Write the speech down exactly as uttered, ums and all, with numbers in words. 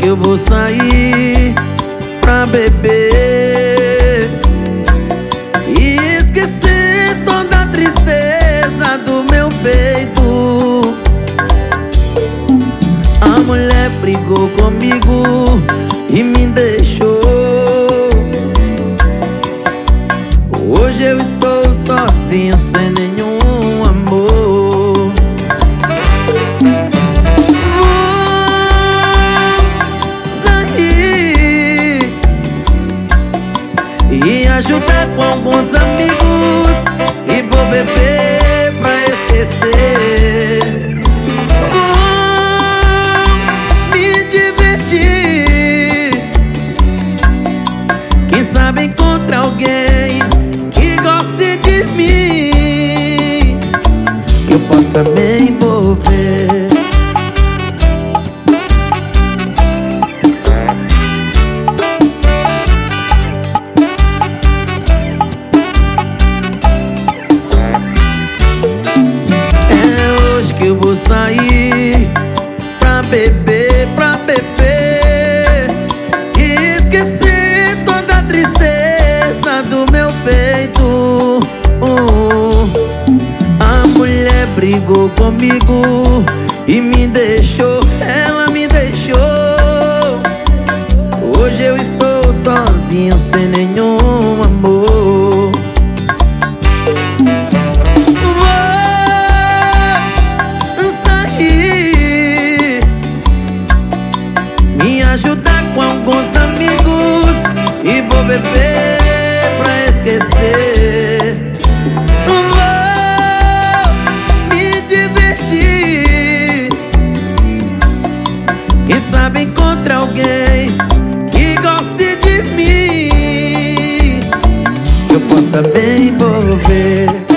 que eu vou sair pra beber e esquecer toda a tristeza do meu peito. A mulher brigou comigo e me deixou. Hoje eu estou sozinho, sem nenhum amor. Vou sair e ajudar com alguns amigos e vou beber pra esquecer. Vou me divertir, quem sabe encontrar alguém que goste de mim, que eu possa me envolver. É hoje que eu vou sair pra beber, pra beber e esquecer toda a tristeza do meu peito. uh, A mulher brigou comigo e me deixou, ela me deixou. Hoje eu estou sozinho, sem nenhum amor. Vou sair, me ajudar com alguns amigos e vou beber pra esquecer. Vou me divertir, quem sabe encontrar alguém que goste de mim, que eu possa me envolver.